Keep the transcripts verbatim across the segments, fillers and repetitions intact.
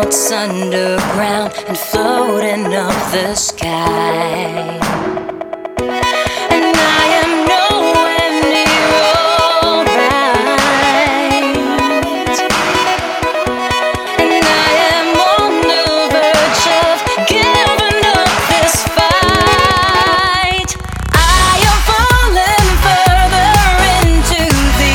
thoughts underground and floating up the sky. And I am nowhere near alright. And I am on the verge of giving up this fight. I am falling further into the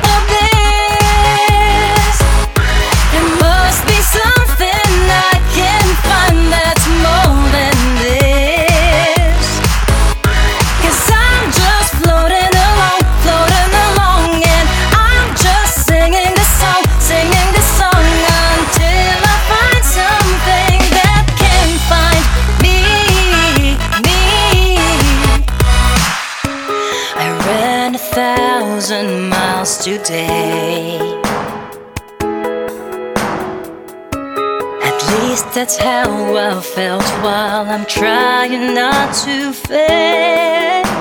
abyss. There must be something I can find that's more than this. 'Cause I'm just floating along, floating along, and I'm just singing this song, singing this song until I find something that can find me, me. I ran a thousand miles today. At least that's how I felt while I'm trying not to fail.